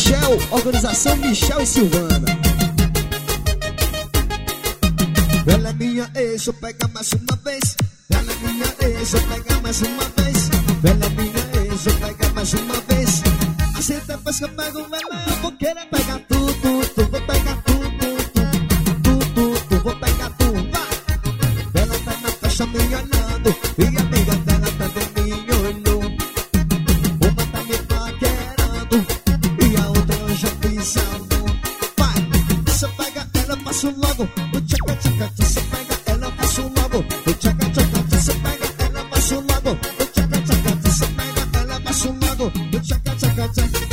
Michel, organização Michel e Silvana. Ela é minha ex, eu pego mais uma vez. Ela é minha ex, eu pego mais uma vez. Ela é minha ex, eu pego mais uma vez. Assim depois que eu pego ela, eu vou querer pegar tudo, vou pegar tudo, vou pegar tudo, vai. Ela tá na festa me olhando e a amiga dela também me olhou. Uma tá me paquerando e a outra eu já fiz amor. Vai, você pega ela, passo logo o tchaca tchaca, você pega ela, passo logo o tchaca tchaca, você pega ela, passo logo o tchaca tchaca, você pega ela, passo logo o tchaca tchaca tchaca.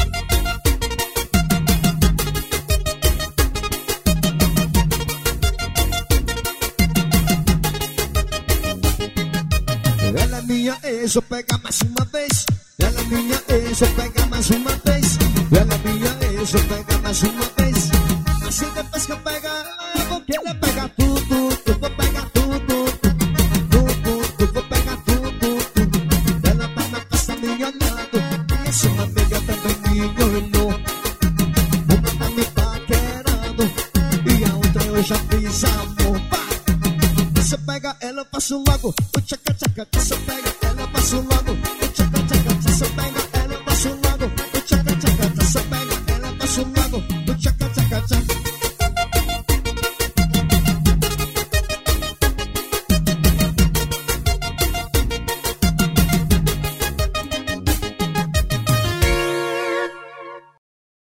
Ela é minha ex, eu pego mais uma vez. Ela é minha ex, eu pego mais uma vez. Ela é minha ex, eu pego mais uma vez. Assim depois que eu pegar ela, eu vou querer pegar tudo, vou pegar tudo, vou pegar tudo. Ela tá na festa me olhando e essa uma amiga também me olhou. Uma tá me paquerando e a outra eu já fiz amor. Vai! Você pega ela, eu passo logo o tchaca tchaca. Você pega ela, eu passo logo